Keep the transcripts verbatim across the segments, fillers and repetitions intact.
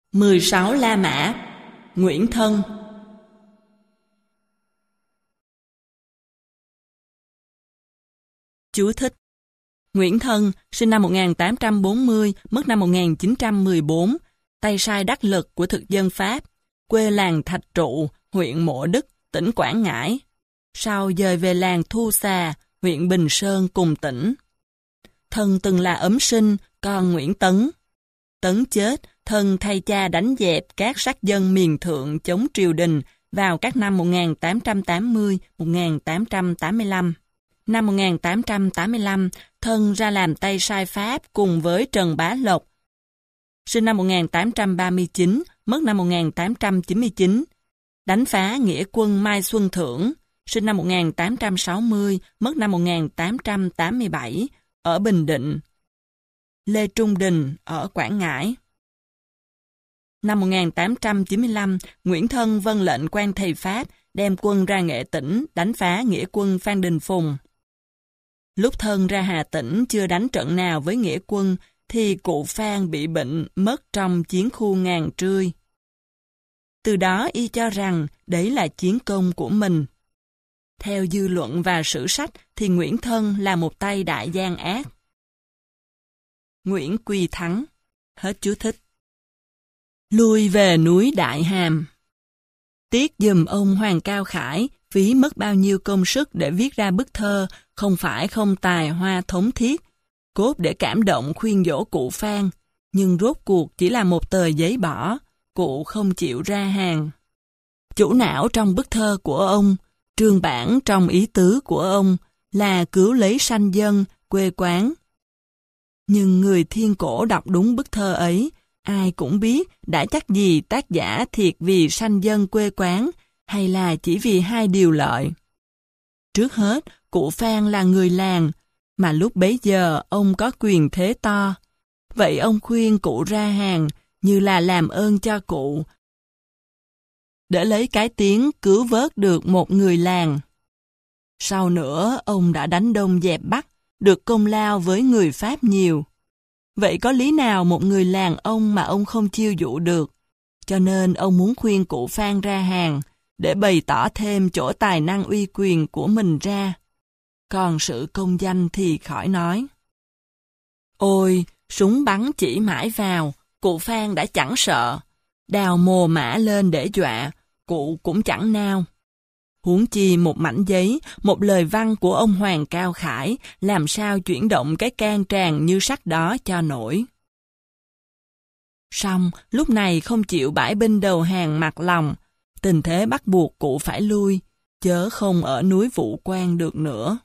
mười sáu La Mã. Nguyễn Thân. Chú thích. Nguyễn Thân, sinh năm một nghìn tám trăm bốn mươi, mất năm một nghìn chín trăm mười bốn, tay sai đắc lực của thực dân Pháp, quê làng Thạch Trụ, huyện Mộ Đức, tỉnh Quảng Ngãi. Sau dời về làng Thu Xà, huyện Bình Sơn cùng tỉnh. Thân từng là ấm sinh, con Nguyễn Tấn. Tấn chết, Thân thay cha đánh dẹp các sắc dân miền thượng chống triều đình vào các năm một nghìn tám trăm tám mươi đến một nghìn tám trăm tám mươi lăm. Năm một nghìn tám trăm tám mươi lăm, Thân ra làm tay sai Pháp cùng với Trần Bá Lộc. Sinh năm một nghìn tám trăm ba mươi chín, mất năm một nghìn tám trăm chín mươi chín. Đánh phá nghĩa quân Mai Xuân Thưởng, sinh năm một nghìn tám trăm sáu mươi, mất năm một nghìn tám trăm tám mươi bảy, ở Bình Định. Lê Trung Đình, ở Quảng Ngãi. Năm một nghìn tám trăm chín mươi lăm, Nguyễn Thân vâng lệnh quan thầy Pháp đem quân ra Nghệ Tĩnh đánh phá nghĩa quân Phan Đình Phùng. Lúc Thân ra Hà Tĩnh chưa đánh trận nào với nghĩa quân thì cụ Phan bị bệnh mất trong chiến khu Ngàn Trươi. Từ đó y cho rằng đấy là chiến công của mình. Theo dư luận và sử sách thì Nguyễn Thân là một tay đại gian ác. Nguyễn Quy Thắng. Hết chú thích. Lui về núi Đại Hàm. Tiếc giùm ông Hoàng Cao Khải phí mất bao nhiêu công sức để viết ra bức thơ không phải không tài hoa thống thiết, cốt để cảm động khuyên dỗ cụ Phan, nhưng rốt cuộc chỉ là một tờ giấy bỏ, cụ không chịu ra hàng. Chủ não trong bức thơ của ông, trương bản trong ý tứ của ông là cứu lấy sanh dân, quê quán. Nhưng người thiên cổ đọc đúng bức thơ ấy, ai cũng biết đã chắc gì tác giả thiệt vì sanh dân quê quán hay là chỉ vì hai điều lợi. Trước hết, cụ Phan là người làng, mà lúc bấy giờ ông có quyền thế to. Vậy ông khuyên cụ ra hàng như là làm ơn cho cụ, để lấy cái tiếng cứu vớt được một người làng. Sau nữa, ông đã đánh Đông dẹp Bắc, được công lao với người Pháp nhiều. Vậy có lý nào một người làng ông mà ông không chiêu dụ được? Cho nên ông muốn khuyên cụ Phan ra hàng, để bày tỏ thêm chỗ tài năng uy quyền của mình ra. Còn sự công danh thì khỏi nói. Ôi, súng bắn chỉ mãi vào, cụ Phan đã chẳng sợ. Đào mồ mã lên để dọa, cụ cũng chẳng nao. Huống chi một mảnh giấy, một lời văn của ông Hoàng Cao Khải, làm sao chuyển động cái can tràn như sắt đó cho nổi. Song, lúc này không chịu bãi binh đầu hàng mặt lòng, tình thế bắt buộc cụ phải lui, chớ không ở núi Vũ Quan được nữa.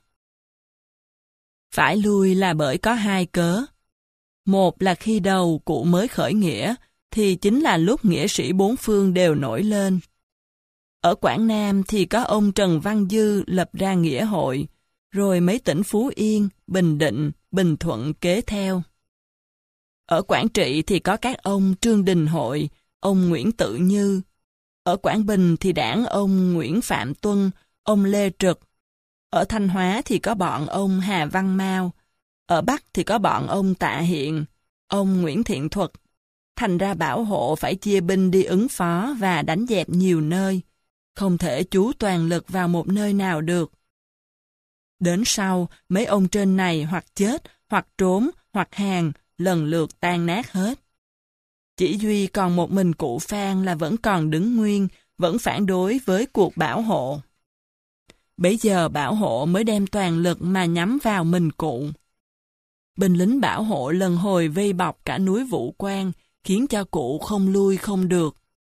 Phải lui là bởi có hai cớ. Một là khi đầu cụ mới khởi nghĩa, thì chính là lúc nghĩa sĩ bốn phương đều nổi lên. Ở Quảng Nam thì có ông Trần Văn Dư lập ra nghĩa hội, rồi mấy tỉnh Phú Yên, Bình Định, Bình Thuận kế theo. Ở Quảng Trị thì có các ông Trương Đình Hội, ông Nguyễn Tự Như. Ở Quảng Bình thì đảng ông Nguyễn Phạm Tuân, ông Lê Trực. Ở Thanh Hóa thì có bọn ông Hà Văn Mao. Ở Bắc thì có bọn ông Tạ Hiện, ông Nguyễn Thiện Thuật. Thành ra bảo hộ phải chia binh đi ứng phó và đánh dẹp nhiều nơi. Không thể chú toàn lực vào một nơi nào được. Đến sau, mấy ông trên này hoặc chết, hoặc trốn, hoặc hàng, lần lượt tan nát hết. Chỉ duy còn một mình cụ Phan là vẫn còn đứng nguyên, vẫn phản đối với cuộc bảo hộ. Bấy giờ bảo hộ mới đem toàn lực mà nhắm vào mình cụ. Binh lính bảo hộ lần hồi vây bọc cả núi Vũ Quan, khiến cho cụ không lui không được.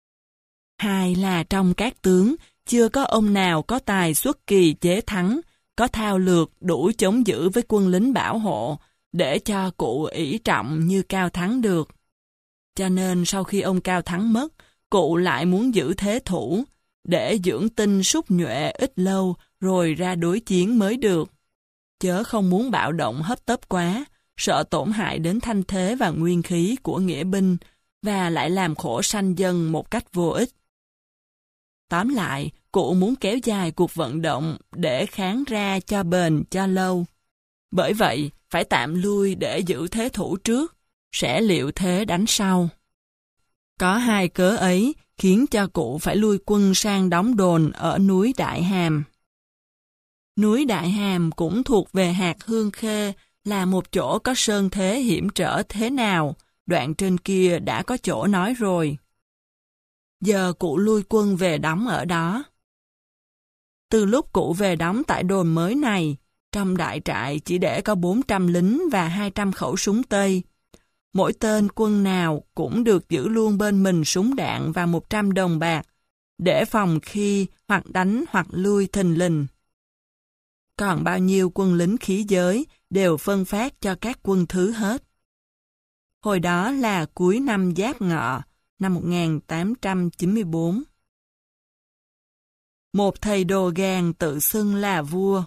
Hai là trong các tướng, chưa có ông nào có tài xuất kỳ chế thắng, có thao lược đủ chống giữ với quân lính bảo hộ, để cho cụ ỷ trọng như Cao Thắng được. Cho nên sau khi ông Cao Thắng mất, cụ lại muốn giữ thế thủ, để dưỡng tinh súc nhuệ ít lâu rồi ra đối chiến mới được. Chớ không muốn bạo động hấp tấp quá, sợ tổn hại đến thanh thế và nguyên khí của nghĩa binh, và lại làm khổ sanh dân một cách vô ích. Tóm lại, cụ muốn kéo dài cuộc vận động để kháng ra cho bền cho lâu. Bởi vậy, phải tạm lui để giữ thế thủ trước, sẽ liệu thế đánh sau. Có hai cớ ấy khiến cho cụ phải lui quân sang đóng đồn ở núi Đại Hàm. Núi Đại Hàm cũng thuộc về hạt Hương Khê, là một chỗ có sơn thế hiểm trở thế nào, đoạn trên kia đã có chỗ nói rồi. Giờ cụ lui quân về đóng ở đó. Từ lúc cụ về đóng tại đồn mới này, trong đại trại chỉ để có bốn trăm lính và hai trăm khẩu súng Tây. Mỗi tên quân nào cũng được giữ luôn bên mình súng đạn và một trăm đồng bạc, để phòng khi hoặc đánh hoặc lui thình lình. Còn bao nhiêu quân lính khí giới đều phân phát cho các quân thứ hết. Hồi đó là cuối năm Giáp Ngọ, năm một nghìn tám trăm chín mươi bốn. Một thầy đồ gàn tự xưng là vua.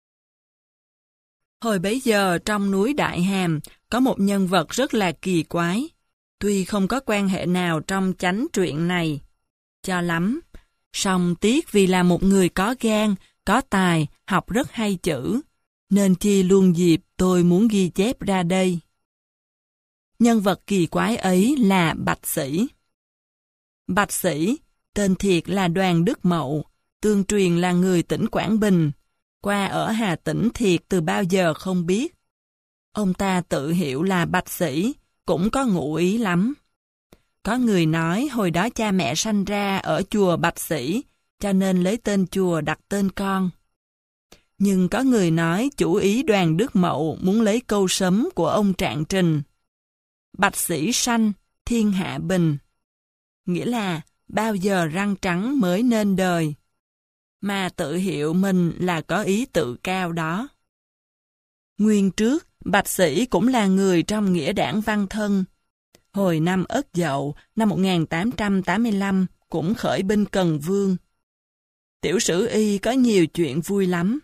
Hồi bấy giờ trong núi Đại Hàm có một nhân vật rất là kỳ quái, tuy không có quan hệ nào trong chánh truyện này cho lắm, song tiếc vì là một người có gan, có tài, học rất hay chữ, nên chi luôn dịp tôi muốn ghi chép ra đây. Nhân vật kỳ quái ấy là Bạch Sĩ. Bạch Sĩ, tên thiệt là Đoàn Đức Mậu, tương truyền là người tỉnh Quảng Bình, qua ở Hà Tĩnh thiệt từ bao giờ không biết. Ông ta tự hiệu là Bạch Sĩ, cũng có ngụ ý lắm. Có người nói hồi đó cha mẹ sanh ra ở chùa Bạch Sĩ, cho nên lấy tên chùa đặt tên con. Nhưng có người nói chủ ý Đoàn Đức Mậu muốn lấy câu sấm của ông Trạng Trình. Bạch Sĩ sanh, thiên hạ bình. Nghĩa là bao giờ răng trắng mới nên đời. Mà tự hiệu mình là có ý tự cao đó. Nguyên trước, Bạch Sĩ cũng là người trong nghĩa đảng Văn Thân. Hồi năm Ất Dậu, năm một nghìn tám trăm tám mươi lăm, cũng khởi binh Cần Vương. Tiểu sử y có nhiều chuyện vui lắm.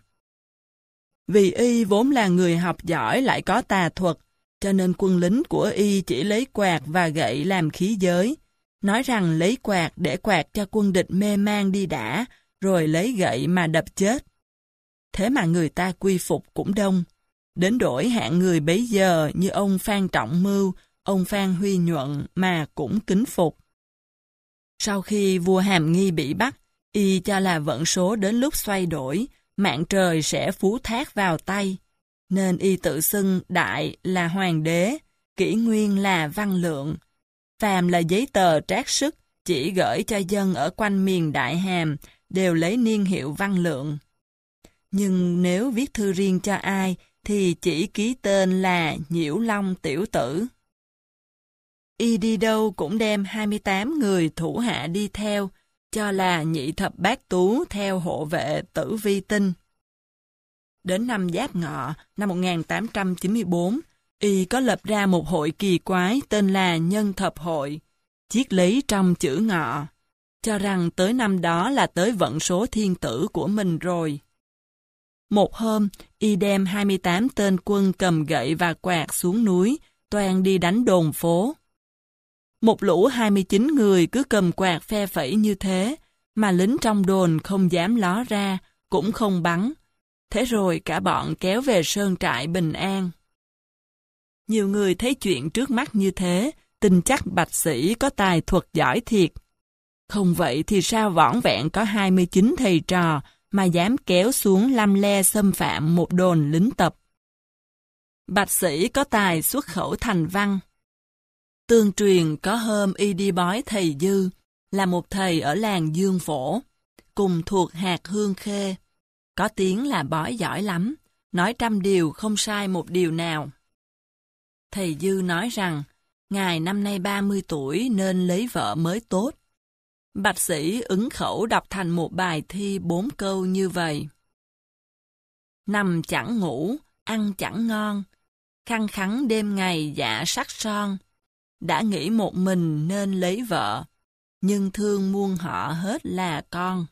Vì y vốn là người học giỏi lại có tà thuật, cho nên quân lính của y chỉ lấy quạt và gậy làm khí giới, nói rằng lấy quạt để quạt cho quân địch mê man đi đã, rồi lấy gậy mà đập chết. Thế mà người ta quy phục cũng đông, đến đổi hạng người bấy giờ như ông Phan Trọng Mưu, ông Phan Huy Nhuận mà cũng kính phục. Sau khi vua Hàm Nghi bị bắt, y cho là vận số đến lúc xoay đổi, mạng trời sẽ phú thác vào tay, nên y tự xưng đại là hoàng đế, kỷ nguyên là văn lượng. Phàm là giấy tờ trác sức chỉ gửi cho dân ở quanh miền Đại Hàm đều lấy niên hiệu văn lượng. Nhưng nếu viết thư riêng cho ai thì chỉ ký tên là Nhiễu Long tiểu tử. Y đi đâu cũng đem hai mươi tám người thủ hạ đi theo, cho là nhị thập bát tú theo hộ vệ Tử Vi Tinh. Đến năm Giáp Ngọ, năm một nghìn tám trăm chín mươi bốn, y có lập ra một hội kỳ quái tên là Nhân Thập Hội, chiết lý trong chữ Ngọ, cho rằng tới năm đó là tới vận số thiên tử của mình rồi. Một hôm, y đem hai mươi tám tên quân cầm gậy và quạt xuống núi, toan đi đánh đồn phố. Một lũ hai mươi chín người cứ cầm quạt phe phẩy như thế, mà lính trong đồn không dám ló ra, cũng không bắn. Thế rồi cả bọn kéo về sơn trại bình an. Nhiều người thấy chuyện trước mắt như thế, tin chắc Bạch Sĩ có tài thuật giỏi thiệt. Không vậy thì sao vỏn vẹn có hai mươi chín thầy trò mà dám kéo xuống lăm le xâm phạm một đồn lính tập. Bạch Sĩ có tài xuất khẩu thành văn. Tương truyền có hôm y đi bói thầy Dư, là một thầy ở làng Dương Phổ, cùng thuộc hạt Hương Khê. Có tiếng là bói giỏi lắm, nói trăm điều không sai một điều nào. Thầy Dư nói rằng, ngài năm nay ba mươi tuổi nên lấy vợ mới tốt. Bạch Sĩ ứng khẩu đọc thành một bài thi bốn câu như vậy. Nằm chẳng ngủ, ăn chẳng ngon, khăng khắng đêm ngày dạ sắc son. Đã nghĩ một mình nên lấy vợ, nhưng thương muôn họ hết là con.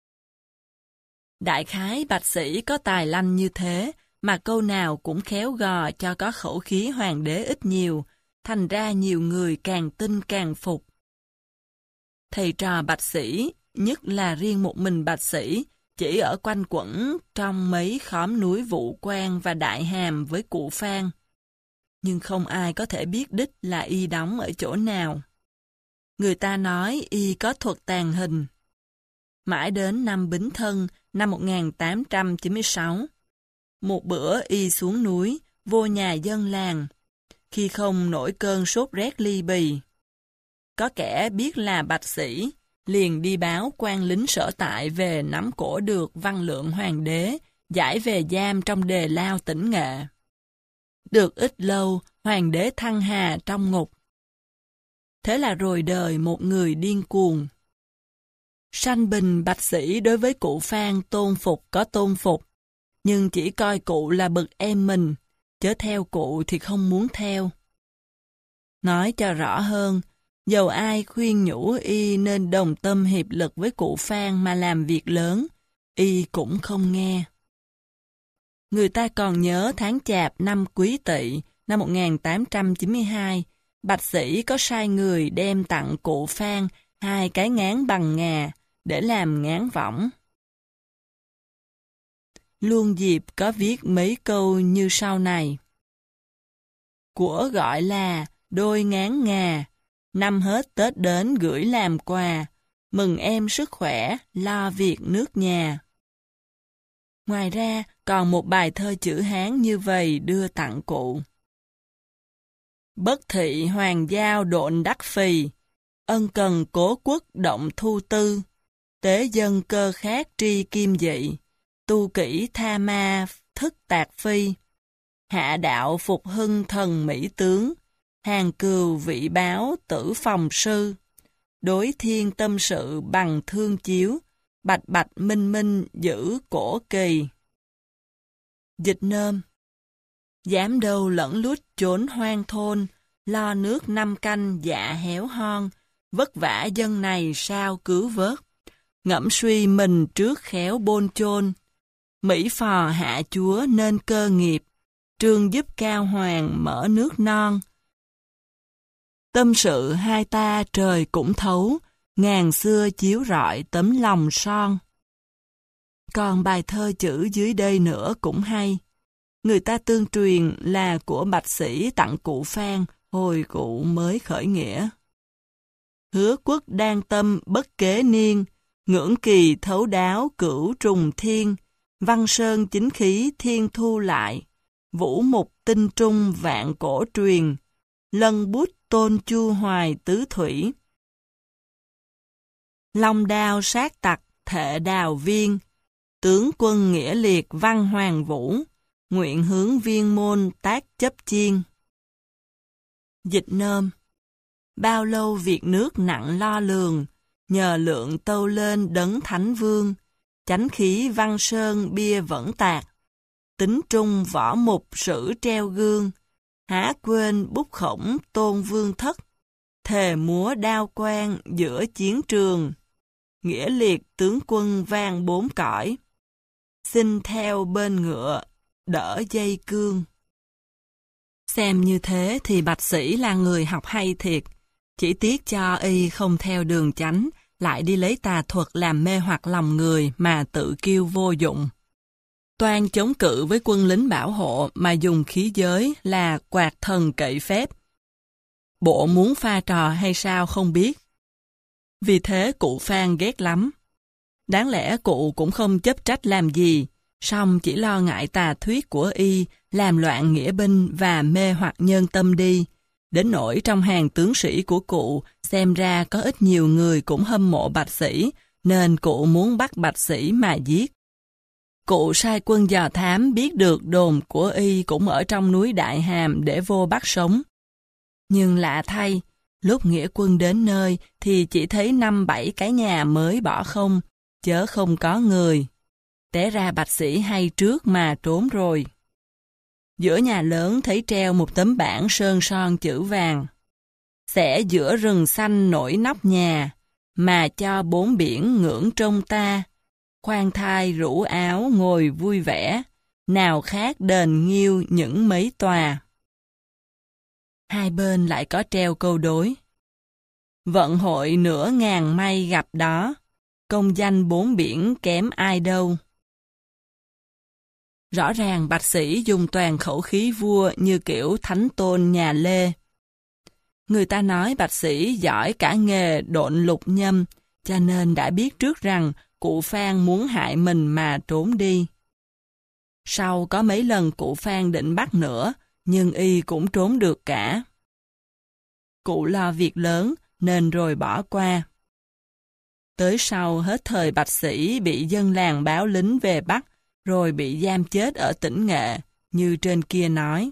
Đại khái Bạch Sĩ có tài lanh như thế, mà câu nào cũng khéo gò cho có khẩu khí hoàng đế ít nhiều, thành ra nhiều người càng tin càng phục. Thầy trò Bạch Sĩ, nhất là riêng một mình Bạch Sĩ, chỉ ở quanh quẩn trong mấy khóm núi Vũ Quang và Đại Hàm với cụ Phan. Nhưng không ai có thể biết đích là y đóng ở chỗ nào. Người ta nói y có thuật tàn hình. Mãi đến năm Bính Thân, năm một nghìn tám trăm chín mươi sáu, một bữa y xuống núi, vô nhà dân làng, khi không nổi cơn sốt rét ly bì. Có kẻ biết là bạch sĩ, liền đi báo quan lính sở tại về nắm cổ được Văn Lượng Hoàng đế, giải về giam trong đề lao tỉnh Nghệ. Được ít lâu, Hoàng đế thăng hà trong ngục. Thế là rồi đời một người điên cuồng. Sanh bình bạch sĩ đối với cụ Phan tôn phục có tôn phục, nhưng chỉ coi cụ là bậc em mình, chớ theo cụ thì không muốn theo. Nói cho rõ hơn, dầu ai khuyên nhủ y nên đồng tâm hiệp lực với cụ Phan mà làm việc lớn, y cũng không nghe. Người ta còn nhớ tháng Chạp năm Quý Tỵ, năm một nghìn tám trăm chín mươi hai, bạch sĩ có sai người đem tặng cụ Phan hai cái ngán bằng ngà để làm ngán võng. Luôn dịp có viết mấy câu như sau này. Của gọi là đôi ngán ngà, năm hết Tết đến gửi làm quà, mừng em sức khỏe, lo việc nước nhà. Ngoài ra, còn một bài thơ chữ Hán như vậy đưa tặng cụ. Bất thị hoàng giao độn đắc phì, ân cần cố quốc động thu tư, tế dân cơ khác tri kim dị, tu kỹ tha ma thức tạc phi, hạ đạo phục hưng thần mỹ tướng, hàng cừu vị báo tử phòng sư, đối thiên tâm sự bằng thương chiếu, bạch bạch minh minh giữ cổ kỳ. Dịch nôm. Dám đâu lẫn lút trốn hoang thôn, lo nước năm canh dạ héo hon, vất vả dân này sao cứu vớt, ngẫm suy mình trước khéo bôn chôn, Mỹ phò hạ chúa nên cơ nghiệp, trương giúp cao hoàng mở nước non. Tâm sự hai ta trời cũng thấu, ngàn xưa chiếu rọi tấm lòng son. Còn bài thơ chữ dưới đây nữa cũng hay. Người ta tương truyền là của bạch sĩ tặng cụ Phan hồi cụ mới khởi nghĩa. Hứa quốc đang tâm bất kế niên, ngưỡng kỳ thấu đáo cửu trùng thiên, văn sơn chính khí thiên thu lại, vũ mục tinh trung vạn cổ truyền, lân bút tôn chu hoài tứ thủy. Long đao sát tặc thệ đào viên, tướng quân nghĩa liệt văn hoàng vũ, nguyện hướng viên môn tác chấp chiên. Dịch nôm. Bao lâu việc nước nặng lo lường, nhờ lượng tâu lên đấng thánh vương, chánh khí văn sơn bia vẫn tạc, tính trung võ mục sử treo gương, há quên bút khổng tôn vương thất, thề múa đao quang giữa chiến trường, nghĩa liệt tướng quân vang bốn cõi, xin theo bên ngựa, đỡ dây cương. Xem như thế thì bạch sĩ là người học hay thiệt, chỉ tiếc cho y không theo đường chánh, lại đi lấy tà thuật làm mê hoặc lòng người mà tự kiêu vô dụng. Toan chống cự với quân lính bảo hộ mà dùng khí giới là quạt thần cậy phép. Bộ muốn pha trò hay sao không biết. Vì thế cụ Phan ghét lắm. Đáng lẽ cụ cũng không chấp trách làm gì, song chỉ lo ngại tà thuyết của y làm loạn nghĩa binh và mê hoặc nhân tâm đi. Đến nỗi trong hàng tướng sĩ của cụ xem ra có ít nhiều người cũng hâm mộ bạch sĩ, nên cụ muốn bắt bạch sĩ mà giết. Cụ sai quân dò thám biết được đồn của y cũng ở trong núi Đại Hàm để vô bắt sống. Nhưng lạ thay, lúc nghĩa quân đến nơi thì chỉ thấy năm bảy cái nhà mới bỏ không, chớ không có người. Té ra bạch sĩ hay trước mà trốn rồi. Giữa nhà lớn thấy treo một tấm bảng sơn son chữ vàng. Sẽ giữa rừng xanh nổi nóc nhà, mà cho bốn biển ngưỡng trông ta. Khoan thai rủ áo ngồi vui vẻ, nào khác đền nghiêu những mấy tòa. Hai bên lại có treo câu đối. Vận hội nửa ngàn may gặp đó, công danh bốn biển kém ai đâu. Rõ ràng bạch sĩ dùng toàn khẩu khí vua như kiểu thánh tôn nhà Lê. Người ta nói bạch sĩ giỏi cả nghề độn lục nhâm, cho nên đã biết trước rằng cụ Phan muốn hại mình mà trốn đi. Sau có mấy lần cụ Phan định bắt nữa, nhưng y cũng trốn được cả. Cụ lo việc lớn, nên rồi bỏ qua. Tới sau hết thời bạch sĩ bị dân làng báo lính về bắt, rồi bị giam chết ở tỉnh Nghệ, như trên kia nói.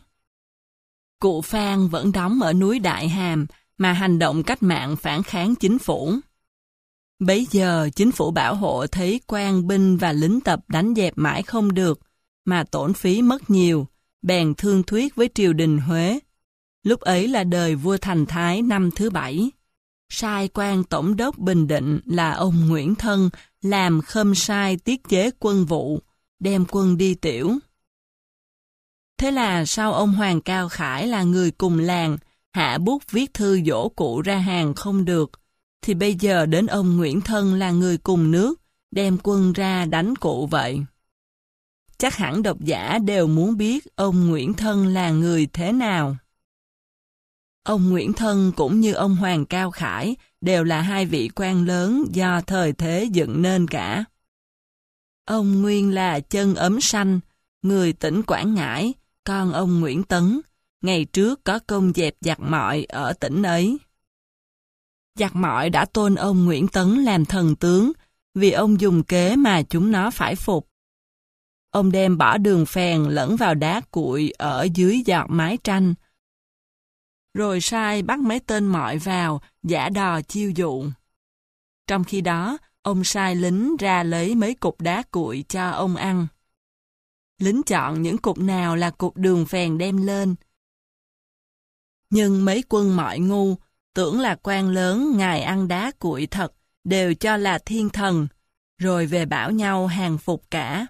Cụ Phan vẫn đóng ở núi Đại Hàm, mà hành động cách mạng phản kháng chính phủ. Bấy giờ chính phủ bảo hộ thấy quan binh và lính tập đánh dẹp mãi không được, mà tổn phí mất nhiều, bèn thương thuyết với triều đình Huế. Lúc ấy là đời vua Thành Thái năm thứ bảy. Sai quan tổng đốc Bình Định là ông Nguyễn Thân làm khâm sai tiết chế quân vụ, đem quân đi tiểu. Thế là sau ông Hoàng Cao Khải là người cùng làng, hạ bút viết thư dỗ cụ ra hàng không được, thì bây giờ đến ông Nguyễn Thân là người cùng nước, đem quân ra đánh cụ vậy. Chắc hẳn độc giả đều muốn biết ông Nguyễn Thân là người thế nào. Ông Nguyễn Thân cũng như ông Hoàng Cao Khải đều là hai vị quan lớn do thời thế dựng nên cả. Ông nguyên là Chân Ấm Sanh, người tỉnh Quảng Ngãi, con ông Nguyễn Tấn, ngày trước có công dẹp giặc mọi ở tỉnh ấy. Giặc mọi đã tôn ông Nguyễn Tấn làm thần tướng, vì ông dùng kế mà chúng nó phải phục. Ông đem bỏ đường phèn lẫn vào đá cuội ở dưới giọt mái tranh, rồi sai bắt mấy tên mọi vào, giả đò chiêu dụ. Trong khi đó, ông sai lính ra lấy mấy cục đá cuội cho ông ăn. Lính chọn những cục nào là cục đường phèn đem lên. Nhưng mấy quân mọi ngu, tưởng là quan lớn ngài ăn đá cuội thật, đều cho là thiên thần, rồi về bảo nhau hàng phục cả.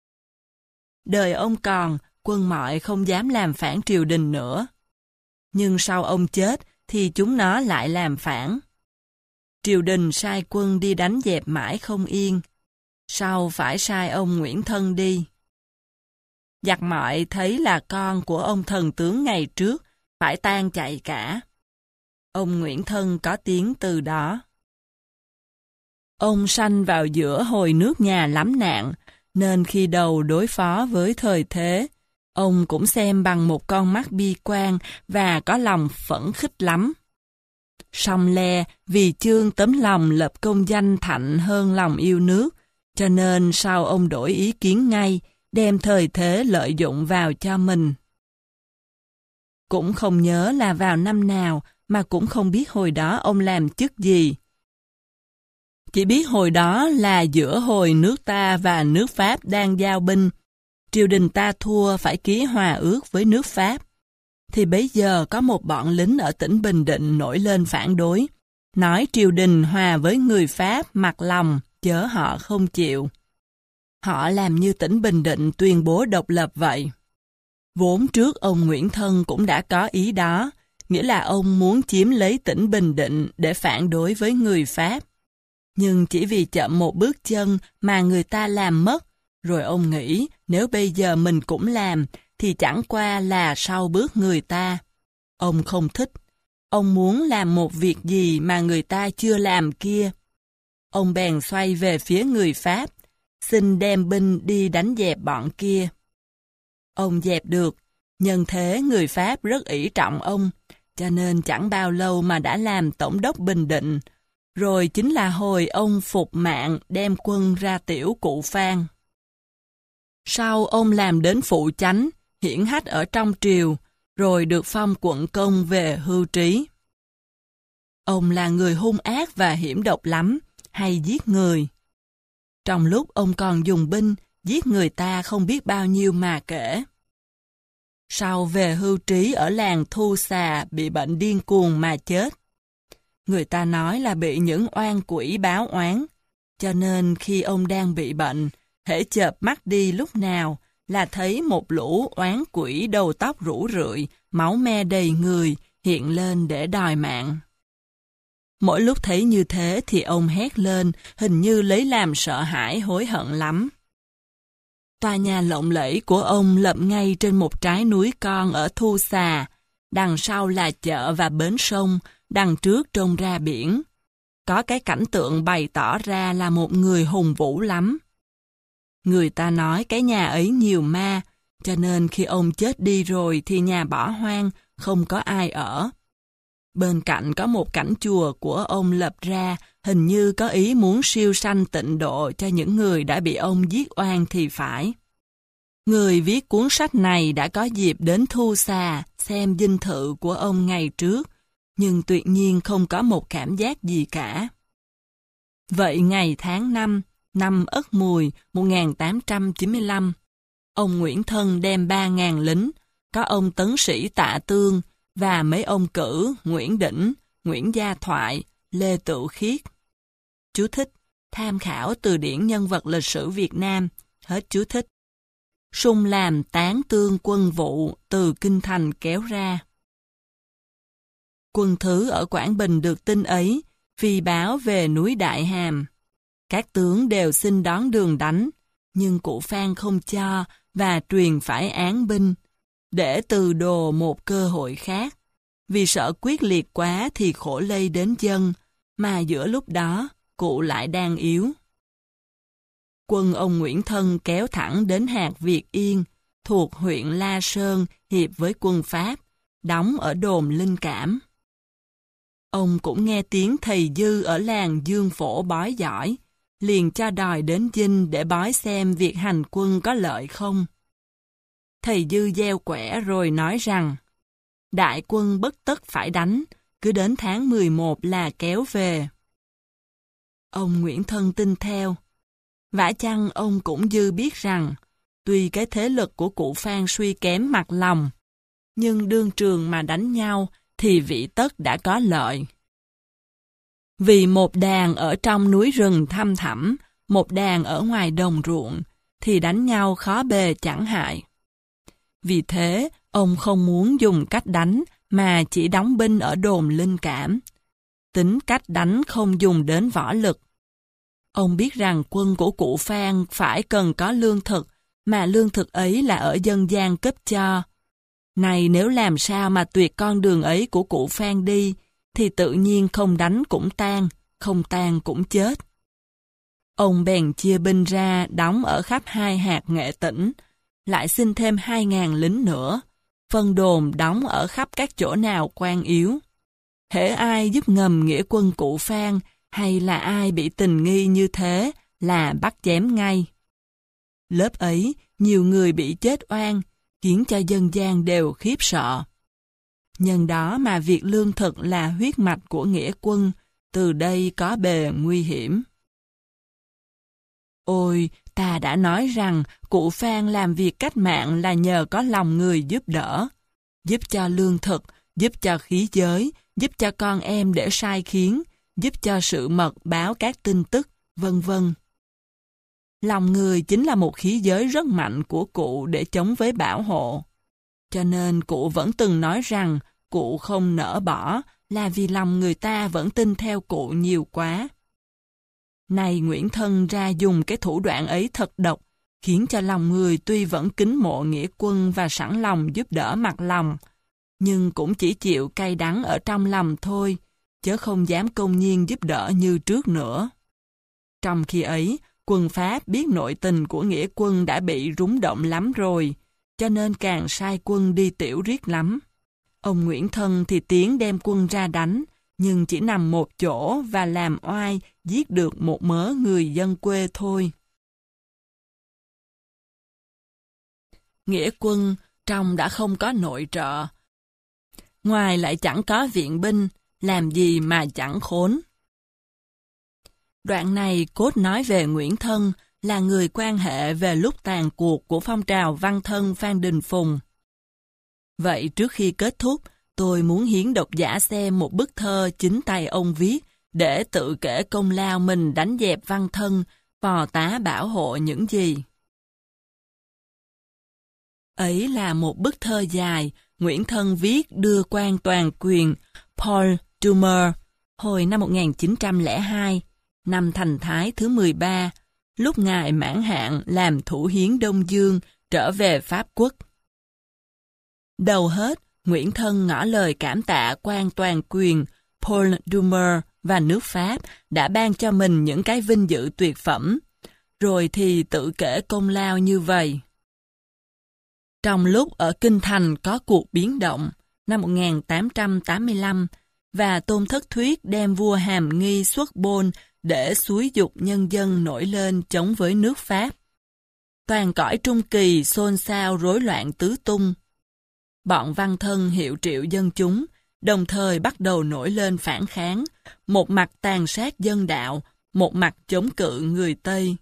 Đời ông còn, quân mọi không dám làm phản triều đình nữa. Nhưng sau ông chết thì chúng nó lại làm phản. Triều đình sai quân đi đánh dẹp mãi không yên, sau phải sai ông Nguyễn Thân đi. Giặc mọi thấy là con của ông thần tướng ngày trước, phải tan chạy cả. Ông Nguyễn Thân có tiếng từ đó. Ông sanh vào giữa hồi nước nhà lắm nạn, nên khi đầu đối phó với thời thế, ông cũng xem bằng một con mắt bi quan và có lòng phẫn khích lắm. Song le vì chương tấm lòng lập công danh thạnh hơn lòng yêu nước, cho nên sau ông đổi ý kiến ngay, đem thời thế lợi dụng vào cho mình. Cũng không nhớ là vào năm nào, mà cũng không biết hồi đó ông làm chức gì. Chỉ biết hồi đó là giữa hồi nước ta và nước Pháp đang giao binh, triều đình ta thua phải ký hòa ước với nước Pháp. Thì bấy giờ có một bọn lính ở tỉnh Bình Định nổi lên phản đối, nói triều đình hòa với người Pháp mặc lòng, chớ họ không chịu. Họ làm như tỉnh Bình Định tuyên bố độc lập vậy. Vốn trước ông Nguyễn Thân cũng đã có ý đó, nghĩa là ông muốn chiếm lấy tỉnh Bình Định để phản đối với người Pháp. Nhưng chỉ vì chậm một bước chân mà người ta làm mất, rồi ông nghĩ nếu bây giờ mình cũng làm, thì chẳng qua là sau bước người ta. Ông không thích. Ông muốn làm một việc gì mà người ta chưa làm kia. Ông bèn xoay về phía người Pháp, xin đem binh đi đánh dẹp bọn kia. Ông dẹp được, nhân thế người Pháp rất ỷ trọng ông, cho nên chẳng bao lâu mà đã làm tổng đốc Bình Định, rồi chính là hồi ông phục mạng đem quân ra tiểu cụ Phan. Sau ông làm đến phụ chánh, hiển hách ở trong triều, rồi được phong quận công về hưu trí. Ông là người hung ác và hiểm độc lắm, hay giết người. Trong lúc ông còn dùng binh, giết người ta không biết bao nhiêu mà kể. Sau về hưu trí ở làng Thu Xà bị bệnh điên cuồng mà chết. Người ta nói là bị những oan quỷ báo oán, cho nên khi ông đang bị bệnh, hễ chợp mắt đi lúc nào là thấy một lũ oán quỷ đầu tóc rũ rượi, máu me đầy người hiện lên để đòi mạng. Mỗi lúc thấy như thế thì ông hét lên, hình như lấy làm sợ hãi hối hận lắm. Tòa nhà lộng lẫy của ông lập ngay trên một trái núi con ở Thu Xà, đằng sau là chợ và bến sông, đằng trước trông ra biển. Có cái cảnh tượng bày tỏ ra là một người hùng vũ lắm. Người ta nói cái nhà ấy nhiều ma, cho nên khi ông chết đi rồi thì nhà bỏ hoang, không có ai ở. Bên cạnh có một cảnh chùa của ông lập ra, hình như có ý muốn siêu sanh tịnh độ cho những người đã bị ông giết oan thì phải. Người viết cuốn sách này đã có dịp đến Thu Xà xem dinh thự của ông ngày trước, nhưng tuyệt nhiên không có một cảm giác gì cả. Vậy ngày tháng năm, năm Ất Mùi một nghìn tám trăm chín mươi lăm, ông Nguyễn Thân đem ba ngàn lính, có ông tấn sĩ Tạ Tương và mấy ông cử Nguyễn Đỉnh, Nguyễn Gia Thoại, Lê Tựu Khiết. Chú thích: tham khảo từ điển nhân vật lịch sử Việt Nam. Hết chú thích. Sung làm tán tương quân vụ từ kinh thành kéo ra. Quân thứ ở Quảng Bình được tin ấy, phi báo về núi Đại Hàm. Các tướng đều xin đón đường đánh, nhưng cụ Phan không cho và truyền phải án binh, để từ đồ một cơ hội khác. Vì sợ quyết liệt quá thì khổ lây đến dân, mà giữa lúc đó cụ lại đang yếu. Quân ông Nguyễn Thân kéo thẳng đến hạt Việt Yên, thuộc huyện La Sơn, hiệp với quân Pháp, đóng ở đồn Linh Cảm. Ông cũng nghe tiếng thầy Dư ở làng Dương Phổ bói giỏi, liền cho đòi đến dinh để bói xem việc hành quân có lợi không. Thầy Dư gieo quẻ rồi nói rằng, đại quân bất tất phải đánh, cứ đến tháng mười một là kéo về. Ông Nguyễn Thân tin theo. Vả chăng ông cũng dư biết rằng, tuy cái thế lực của cụ Phan suy kém mặt lòng, nhưng đương trường mà đánh nhau thì vị tất đã có lợi. Vì một đàn ở trong núi rừng thăm thẳm, một đàn ở ngoài đồng ruộng, thì đánh nhau khó bề chẳng hại. Vì thế, ông không muốn dùng cách đánh mà chỉ đóng binh ở đồn Linh Cảm. Tính cách đánh không dùng đến võ lực. Ông biết rằng quân của cụ Phan phải cần có lương thực, mà lương thực ấy là ở dân gian cấp cho. Này nếu làm sao mà tuyệt con đường ấy của cụ Phan đi, thì tự nhiên không đánh cũng tan, không tan cũng chết. Ông bèn chia binh ra đóng ở khắp hai hạt Nghệ Tĩnh, lại xin thêm hai ngàn lính nữa, phân đồn đóng ở khắp các chỗ nào quan yếu. Hễ ai giúp ngầm nghĩa quân cụ Phan, hay là ai bị tình nghi như thế, là bắt chém ngay. Lớp ấy, nhiều người bị chết oan, khiến cho dân gian đều khiếp sợ. Nhân đó mà việc lương thực là huyết mạch của nghĩa quân, từ đây có bề nguy hiểm. Ôi, ta đã nói rằng cụ Phan làm việc cách mạng là nhờ có lòng người giúp đỡ, giúp cho lương thực, giúp cho khí giới, giúp cho con em để sai khiến, giúp cho sự mật báo các tin tức, vân vân. Lòng người chính là một khí giới rất mạnh của cụ để chống với bảo hộ. Cho nên cụ vẫn từng nói rằng cụ không nỡ bỏ là vì lòng người ta vẫn tin theo cụ nhiều quá. Này Nguyễn Thân ra dùng cái thủ đoạn ấy thật độc, khiến cho lòng người tuy vẫn kính mộ nghĩa quân và sẵn lòng giúp đỡ mặt lòng, nhưng cũng chỉ chịu cay đắng ở trong lòng thôi, chứ không dám công nhiên giúp đỡ như trước nữa. Trong khi ấy, quân Pháp biết nội tình của nghĩa quân đã bị rúng động lắm rồi, cho nên càng sai quân đi tiểu riết lắm. Ông Nguyễn Thân thì tiến đem quân ra đánh, nhưng chỉ nằm một chỗ và làm oai giết được một mớ người dân quê thôi. Nghĩa quân trong đã không có nội trợ, ngoài lại chẳng có viện binh, làm gì mà chẳng khốn. Đoạn này cốt nói về Nguyễn Thân là người quan hệ về lúc tàn cuộc của phong trào văn thân Phan Đình Phùng. Vậy trước khi kết thúc, tôi muốn hiến độc giả xem một bức thơ chính tay ông viết để tự kể công lao mình đánh dẹp văn thân, phò tá bảo hộ những gì. Ấy là một bức thơ dài, Nguyễn Thân viết đưa quan toàn quyền Paul Doumer hồi năm một nghìn chín trăm lẻ hai, năm Thành Thái thứ mười ba, lúc ngài mãn hạn làm thủ hiến Đông Dương trở về Pháp quốc. Đầu hết, Nguyễn Thân ngỏ lời cảm tạ quan toàn quyền Paul Doumer và nước Pháp đã ban cho mình những cái vinh dự tuyệt phẩm, rồi thì tự kể công lao như vậy. Trong lúc ở Kinh Thành có cuộc biến động năm một nghìn tám trăm tám mươi lăm và Tôn Thất Thuyết đem vua Hàm Nghi xuất bôn để xúi dục nhân dân nổi lên chống với nước Pháp. Toàn cõi Trung Kỳ xôn xao rối loạn tứ tung. Bọn Văn Thân hiệu triệu dân chúng, đồng thời bắt đầu nổi lên phản kháng, một mặt tàn sát dân đạo, một mặt chống cự người Tây.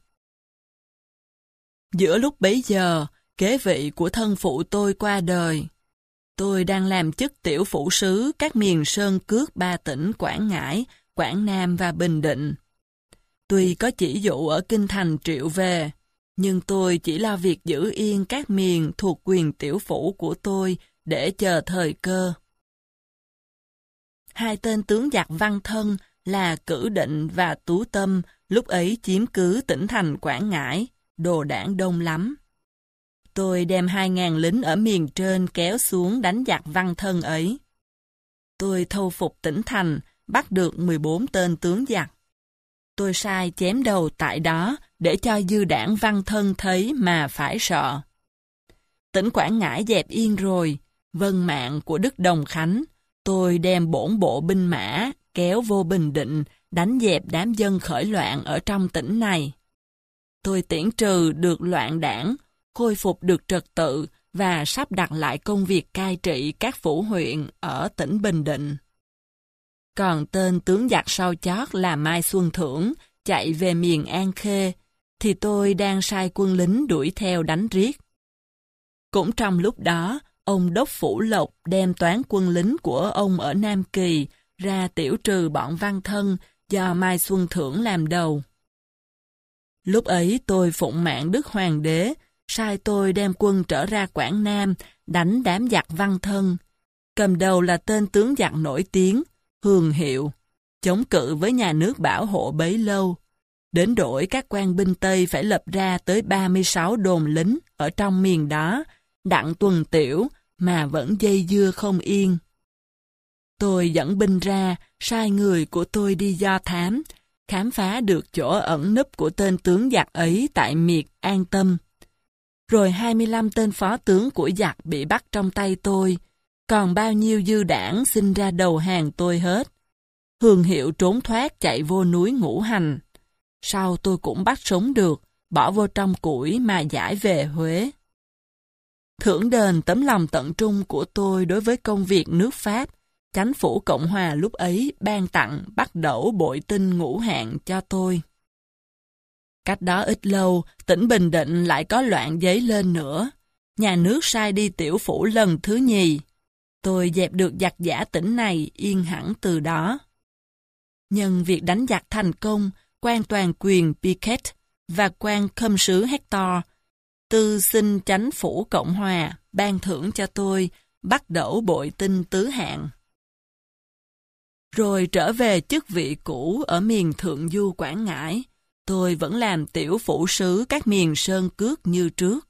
Giữa lúc bấy giờ, kế vị của thân phụ tôi qua đời. Tôi đang làm chức tiểu phủ sứ các miền Sơn Cước ba tỉnh Quảng Ngãi, Quảng Nam và Bình Định. Tuy có chỉ dụ ở Kinh Thành triệu về, nhưng tôi chỉ lo việc giữ yên các miền thuộc quyền tiểu phủ của tôi để chờ thời cơ. Hai tên tướng giặc Văn Thân là Cử Định và Tú Tâm lúc ấy chiếm cứ tỉnh thành Quảng Ngãi, đồ đảng đông lắm. Tôi đem hai ngàn lính ở miền trên kéo xuống đánh giặc Văn Thân ấy. Tôi thâu phục tỉnh thành, bắt được mười bốn tên tướng giặc. Tôi sai chém đầu tại đó để cho dư đảng Văn Thân thấy mà phải sợ. Tỉnh Quảng Ngãi dẹp yên rồi, vâng mạng của Đức Đồng Khánh, tôi đem bổn bộ binh mã kéo vô Bình Định đánh dẹp đám dân khởi loạn ở trong tỉnh này. Tôi tiễn trừ được loạn đảng, khôi phục được trật tự và sắp đặt lại công việc cai trị các phủ huyện ở tỉnh Bình Định. Còn tên tướng giặc sau chót là Mai Xuân Thưởng chạy về miền An Khê, thì tôi đang sai quân lính đuổi theo đánh riết. Cũng trong lúc đó, ông Đốc Phủ Lộc đem toán quân lính của ông ở Nam Kỳ ra tiểu trừ bọn Văn Thân do Mai Xuân Thưởng làm đầu. Lúc ấy tôi phụng mạng Đức Hoàng đế, sai tôi đem quân trở ra Quảng Nam đánh đám giặc Văn Thân. Cầm đầu là tên tướng giặc nổi tiếng, Hường Hiệu, chống cự với nhà nước bảo hộ bấy lâu. Đến đổi các quan binh Tây phải lập ra tới ba mươi sáu đồn lính ở trong miền đó, đặng tuần tiểu mà vẫn dây dưa không yên. Tôi dẫn binh ra, sai người của tôi đi do thám, khám phá được chỗ ẩn núp của tên tướng giặc ấy tại miệt An Tâm. Rồi hai mươi lăm tên phó tướng của giặc bị bắt trong tay tôi, còn bao nhiêu dư đảng xin ra đầu hàng tôi hết. Hường Hiệu trốn thoát chạy vô núi Ngũ Hành. Sau tôi cũng bắt sống được, bỏ vô trong củi mà giải về Huế. Thưởng đền tấm lòng tận trung của tôi đối với công việc nước Pháp, Chánh phủ Cộng hòa lúc ấy ban tặng bắt đẩu bội tinh ngũ hạng cho tôi. Cách đó ít lâu, tỉnh Bình Định lại có loạn dấy lên nữa. Nhà nước sai đi tiểu phủ lần thứ nhì. Tôi dẹp được giặc giả tỉnh này yên hẳn từ đó. Nhân việc đánh giặc thành công, quan toàn quyền Piquet và quan khâm sứ Hector tư xin Chánh phủ Cộng hòa ban thưởng cho tôi bắt đẩu bội tinh tứ hạng. Rồi trở về chức vị cũ ở miền Thượng Du Quảng Ngãi, tôi vẫn làm tiểu phủ sứ các miền Sơn Cước như trước.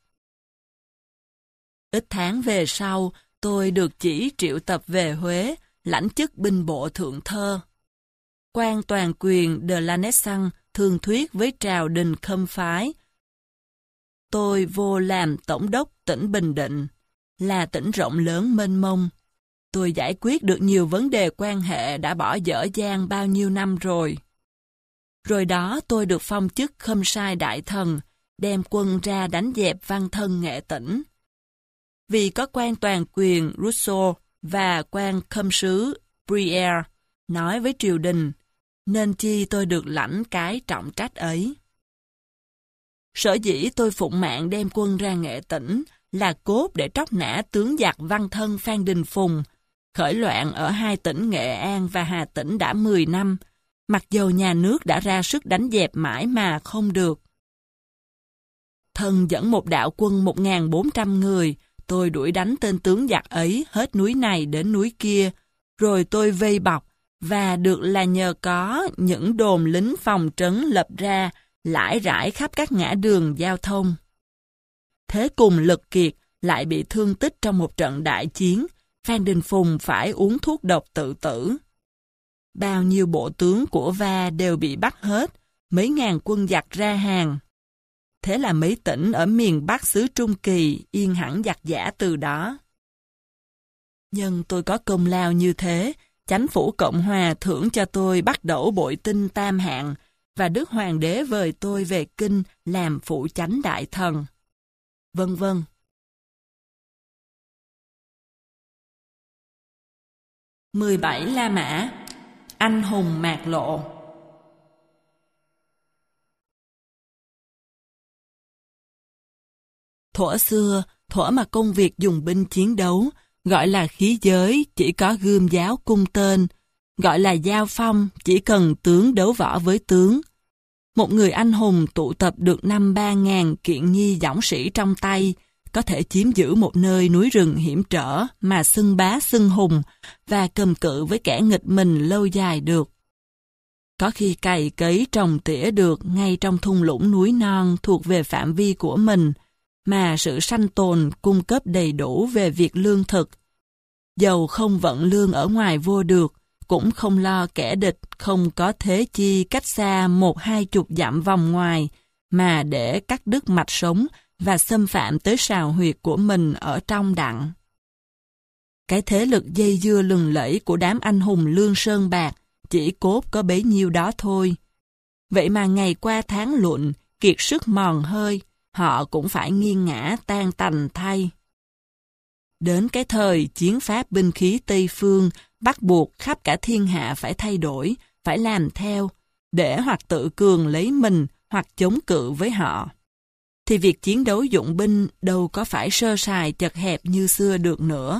Ít tháng về sau, tôi được chỉ triệu tập về Huế, lãnh chức binh bộ thượng thơ. Quan toàn quyền de la Nessan thương thuyết với triều đình Khâm phái. Tôi vô làm tổng đốc tỉnh Bình Định, là tỉnh rộng lớn mênh mông. Tôi giải quyết được nhiều vấn đề quan hệ đã bỏ dở dang bao nhiêu năm rồi. Rồi đó tôi được phong chức Khâm sai đại thần, đem quân ra đánh dẹp Văn Thân Nghệ tỉnh. Vì có quan toàn quyền Rousseau và quan khâm sứ Brière nói với triều đình, nên chi tôi được lãnh cái trọng trách ấy. Sở dĩ tôi phụng mạng đem quân ra Nghệ tỉnh là cốt để tróc nã tướng giặc Văn Thân Phan Đình Phùng, khởi loạn ở hai tỉnh Nghệ An và Hà Tĩnh đã mười năm, mặc dầu nhà nước đã ra sức đánh dẹp mãi mà không được. Thân dẫn một đạo quân một nghìn bốn trăm người, tôi đuổi đánh tên tướng giặc ấy hết núi này đến núi kia, rồi tôi vây bọc, và được là nhờ có những đồn lính phòng trấn lập ra lãi rải khắp các ngã đường giao thông. Thế cùng lực kiệt lại bị thương tích trong một trận đại chiến, Phan Đình Phùng phải uống thuốc độc tự tử. Bao nhiêu bộ tướng của Va đều bị bắt hết, mấy ngàn quân giặc ra hàng. Thế là mấy tỉnh ở miền Bắc xứ Trung Kỳ yên hẳn giặc giã từ đó. Nhưng tôi có công lao như thế, Chánh phủ Cộng Hòa thưởng cho tôi bắt đẩu bội tinh tam hạng, và Đức Hoàng đế vời tôi về Kinh làm phụ chánh đại thần. Vân vân. mười bảy La Mã, anh hùng mạt lộ. Thuở xưa, thuở mà công việc dùng binh chiến đấu, gọi là khí giới chỉ có gươm giáo cung tên, gọi là giao phong chỉ cần tướng đấu võ với tướng. Một người anh hùng tụ tập được năm ba ngàn kiện nhi dõng sĩ trong tay, có thể chiếm giữ một nơi núi rừng hiểm trở mà xưng bá xưng hùng và cầm cự với kẻ nghịch mình lâu dài được. Có khi cày cấy trồng tỉa được ngay trong thung lũng núi non thuộc về phạm vi của mình, mà sự sanh tồn cung cấp đầy đủ về việc lương thực. Dầu không vận lương ở ngoài vô được, cũng không lo kẻ địch không có thế chi cách xa một hai chục dặm vòng ngoài, mà để cắt đứt mạch sống và xâm phạm tới sào huyệt của mình ở trong đặng. Cái thế lực dây dưa lừng lẫy của đám anh hùng lương sơn bạc chỉ cốt có bấy nhiêu đó thôi. Vậy mà ngày qua tháng luận, kiệt sức mòn hơi, họ cũng phải nghiêng ngã tan tành thay. Đến cái thời chiến pháp binh khí Tây Phương bắt buộc khắp cả thiên hạ phải thay đổi, phải làm theo, để hoặc tự cường lấy mình hoặc chống cự với họ. Thì việc chiến đấu dụng binh đâu có phải sơ sài chật hẹp như xưa được nữa.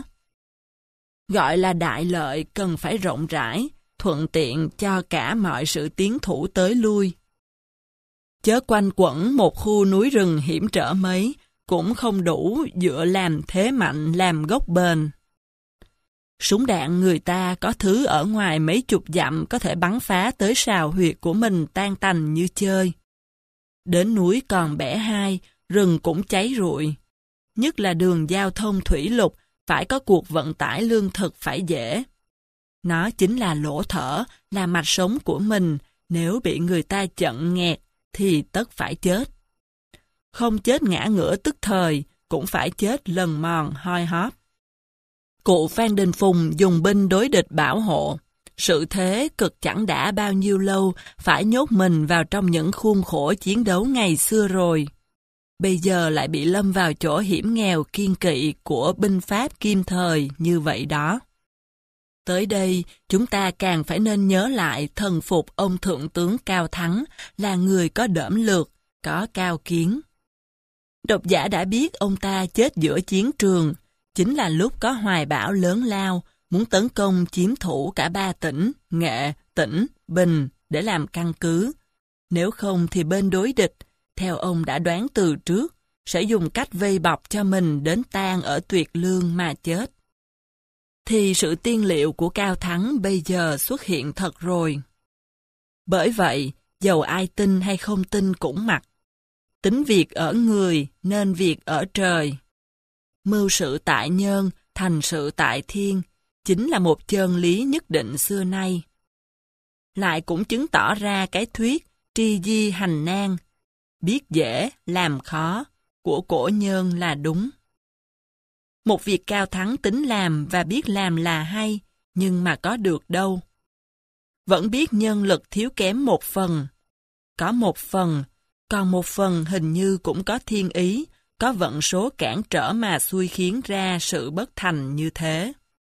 Gọi là đại lợi cần phải rộng rãi, thuận tiện cho cả mọi sự tiến thủ tới lui. Chớ quanh quẩn một khu núi rừng hiểm trở mấy, cũng không đủ dựa làm thế mạnh làm gốc bền. Súng đạn người ta có thứ ở ngoài mấy chục dặm có thể bắn phá tới sào huyệt của mình tan tành như chơi. Đến núi còn bẻ hai, rừng cũng cháy rụi. Nhất là đường giao thông thủy lục, phải có cuộc vận tải lương thực phải dễ. Nó chính là lỗ thở, là mạch sống của mình, nếu bị người ta chận nghẹt, thì tất phải chết. Không chết ngã ngửa tức thời, cũng phải chết lần mòn hoi hót. Cụ Phan Đình Phùng dùng binh đối địch bảo hộ. Sự thế cực chẳng đã bao nhiêu lâu phải nhốt mình vào trong những khuôn khổ chiến đấu ngày xưa rồi. Bây giờ lại bị lâm vào chỗ hiểm nghèo kiên kỵ của binh pháp kim thời như vậy đó. Tới đây, chúng ta càng phải nên nhớ lại thần phục ông Thượng tướng Cao Thắng là người có đỡm lược, có cao kiến. Độc giả đã biết ông ta chết giữa chiến trường, chính là lúc có hoài bão lớn lao, muốn tấn công chiếm thủ cả ba tỉnh, Nghệ, Tĩnh, Bình để làm căn cứ. Nếu không thì bên đối địch, theo ông đã đoán từ trước, sẽ dùng cách vây bọc cho mình đến tang ở Tuyệt Lương mà chết. Thì sự tiên liệu của Cao Thắng bây giờ xuất hiện thật rồi. Bởi vậy, dầu ai tin hay không tin cũng mặc. Tính việc ở người nên việc ở trời. Mưu sự tại nhân, thành sự tại thiên, chính là một chân lý nhất định xưa nay. Lại cũng chứng tỏ ra cái thuyết tri di hành nan, biết dễ, làm khó, của cổ nhân là đúng. Một việc Cao Thắng tính làm và biết làm là hay, nhưng mà có được đâu. Vẫn biết nhân lực thiếu kém một phần. Có một phần, còn một phần hình như cũng có thiên ý, có vận số cản trở mà xui khiến ra sự bất thành như thế.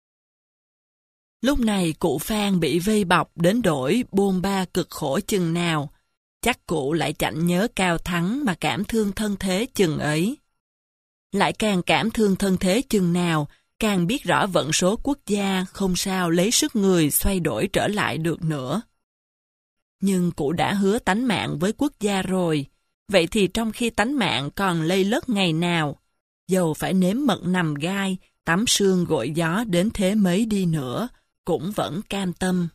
Lúc này cụ Phan bị vây bọc đến đổi bôn ba cực khổ chừng nào, chắc cụ lại chẳng nhớ Cao Thắng mà cảm thương thân thế chừng ấy. Lại càng cảm thương thân thế chừng nào, càng biết rõ vận số quốc gia không sao lấy sức người xoay đổi trở lại được nữa. Nhưng cụ đã hứa tánh mạng với quốc gia rồi, vậy thì trong khi tánh mạng còn lây lất ngày nào, dầu phải nếm mật nằm gai, tắm sương gội gió đến thế mấy đi nữa, cũng vẫn cam tâm.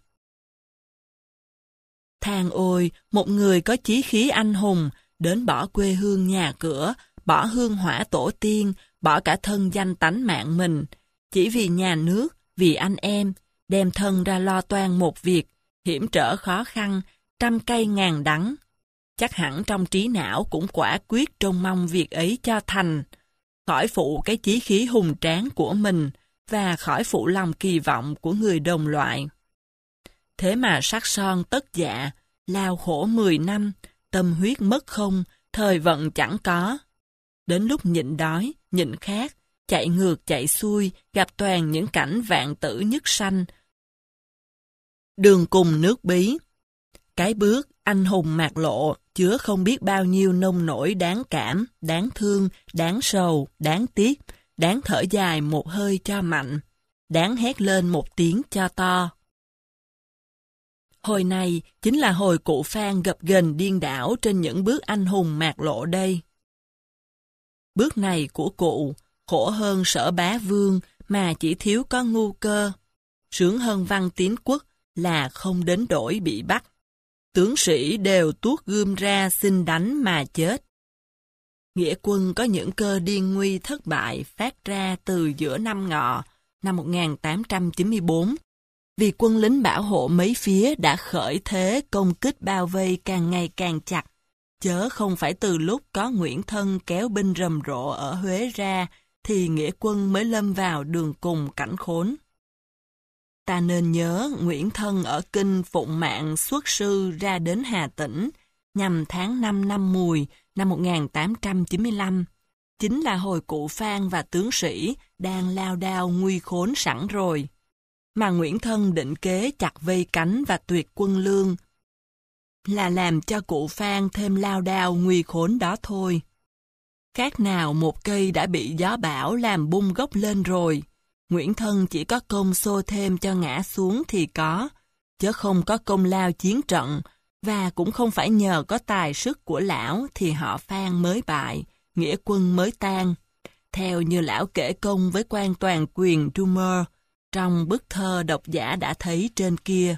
Than ôi, một người có chí khí anh hùng, đến bỏ quê hương nhà cửa, bỏ hương hỏa tổ tiên, bỏ cả thân danh tánh mạng mình, chỉ vì nhà nước, vì anh em, đem thân ra lo toan một việc, hiểm trở khó khăn, trăm cây ngàn đắng. Chắc hẳn trong trí não cũng quả quyết trông mong việc ấy cho thành, khỏi phụ cái chí khí hùng tráng của mình và khỏi phụ lòng kỳ vọng của người đồng loại. Thế mà sắc son tất dạ, lao khổ mười năm, tâm huyết mất không, thời vận chẳng có. Đến lúc nhịn đói, nhịn khát, chạy ngược chạy xuôi, gặp toàn những cảnh vạn tử nhất sanh. Đường cùng nước bí. Cái bước anh hùng mạc lộ, chứa không biết bao nhiêu nông nổi đáng cảm, đáng thương, đáng sầu, đáng tiếc, đáng thở dài một hơi cho mạnh, đáng hét lên một tiếng cho to. Hồi này chính là hồi cụ Phan gập ghềnh điên đảo trên những bước anh hùng mạc lộ đây. Bước này của cụ, khổ hơn Sở Bá Vương mà chỉ thiếu có ngu cơ, sướng hơn Văn Tín Quốc là không đến đổi bị bắt. Tướng sĩ đều tuốt gươm ra xin đánh mà chết. Nghĩa quân có những cơ điên nguy thất bại phát ra từ giữa năm Ngọ, năm một nghìn tám trăm chín mươi tư, vì quân lính bảo hộ mấy phía đã khởi thế công kích bao vây càng ngày càng chặt, chớ không phải từ lúc có Nguyễn Thân kéo binh rầm rộ ở Huế ra thì nghĩa quân mới lâm vào đường cùng cảnh khốn. Ta nên nhớ Nguyễn Thân ở Kinh phụng mạng xuất sư ra đến Hà Tĩnh nhằm tháng năm năm Mùi năm một nghìn tám trăm chín mươi lăm, chính là hồi cụ Phan và tướng sĩ đang lao đao nguy khốn sẵn rồi. Mà Nguyễn Thân định kế chặt vây cánh và tuyệt quân lương là làm cho cụ Phan thêm lao đao nguy khốn đó thôi. Khác nào một cây đã bị gió bão làm bung gốc lên rồi, Nguyễn Thân chỉ có công xô thêm cho ngã xuống thì có, chứ không có công lao chiến trận, và cũng không phải nhờ có tài sức của lão thì họ Phan mới bại, nghĩa quân mới tan, theo như lão kể công với quan toàn quyền Dumer trong bức thơ độc giả đã thấy trên kia.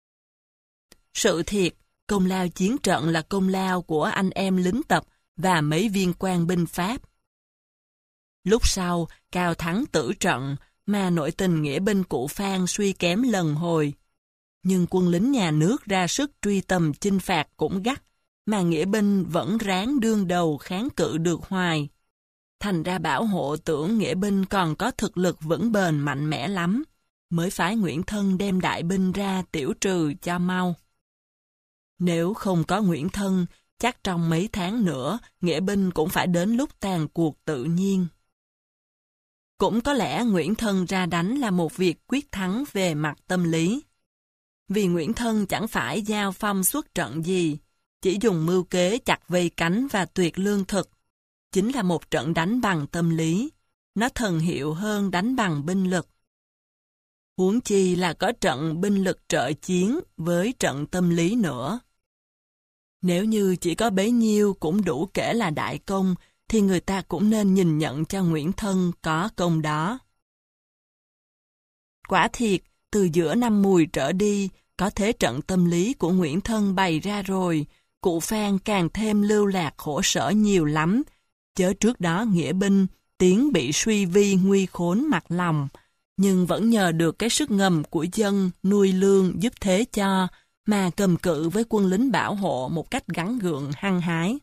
Sự thiệt, công lao chiến trận là công lao của anh em lính tập và mấy viên quan binh Pháp. Lúc sau, Cao Thắng tử trận, mà nội tình nghĩa binh cụ Phan suy kém lần hồi. Nhưng quân lính nhà nước ra sức truy tầm chinh phạt cũng gắt, mà nghĩa binh vẫn ráng đương đầu kháng cự được hoài. Thành ra bảo hộ tưởng nghĩa binh còn có thực lực vững bền mạnh mẽ lắm, mới phái Nguyễn Thân đem đại binh ra tiểu trừ cho mau. Nếu không có Nguyễn Thân, chắc trong mấy tháng nữa, nghĩa binh cũng phải đến lúc tàn cuộc tự nhiên. Cũng có lẽ Nguyễn Thân ra đánh là một việc quyết thắng về mặt tâm lý. Vì Nguyễn Thân chẳng phải giao phong xuất trận gì, chỉ dùng mưu kế chặt vây cánh và tuyệt lương thực. Chính là một trận đánh bằng tâm lý, nó thần hiệu hơn đánh bằng binh lực. Huống chi là có trận binh lực trợ chiến với trận tâm lý nữa. Nếu như chỉ có bấy nhiêu cũng đủ kể là đại công, thì người ta cũng nên nhìn nhận cho Nguyễn Thân có công đó. Quả thiệt, từ giữa năm Mùi trở đi, có thế trận tâm lý của Nguyễn Thân bày ra rồi, cụ Phan càng thêm lưu lạc khổ sở nhiều lắm, chớ trước đó nghĩa binh, tiếng bị suy vi nguy khốn mặt lòng, nhưng vẫn nhờ được cái sức ngầm của dân nuôi lương giúp thế cho, mà cầm cự với quân lính bảo hộ một cách gắn gượng hăng hái.